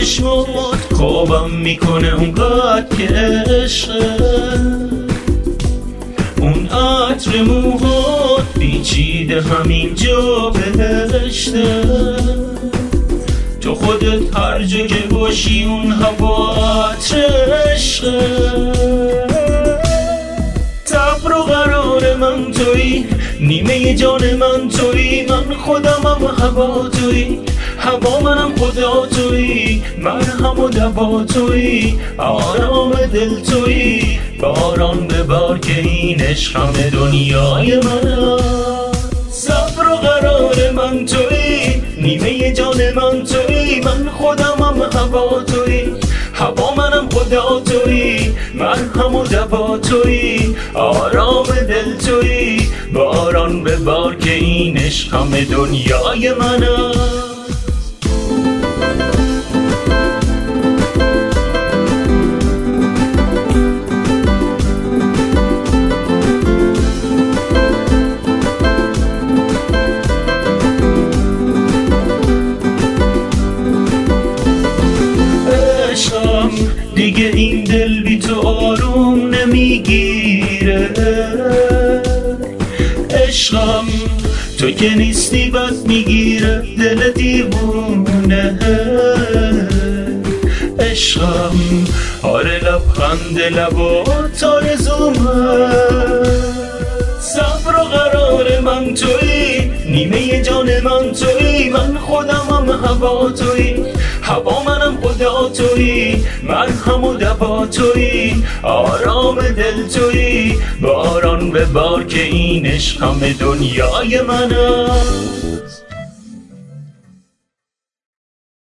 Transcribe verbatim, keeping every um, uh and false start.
چشمات خوابم میکنه اونقدر که عشقه. اون عطر موهات پیچیده همینجا بهشته. تو خودت هر جا که باشی اون هوا عطر عشقه. صبر و قرار من تویی، نیمه جان من تویی، من خودمم هوا تویی، هوا منم خدا تویی، مرهم و دوا تویی، آرام دل تویی. باران ببار که این عشق همه دنیای من. صبر و قرار من تویی، نیمه جان من تویی، من خودمم هوا تویی، هوا منم خدا تویی، مرهم و دوا تویی، آرام دل تویی. باران ببار که این عشق همه دنیای من. دیگه این دل بی تو آروم نمیگیره. عشقم تو که نیستی بد میگیره دل دیوونه. عشقم آره لبخند لبات آرزومه. صبر و قرار من تویی، نیمه جان من تویی، من خودمم هوا تویی، هوا منم خدا تویی، مرهم و دوا تویی، آرام دل تویی. باران ببار که این عشق همه دنیای منه.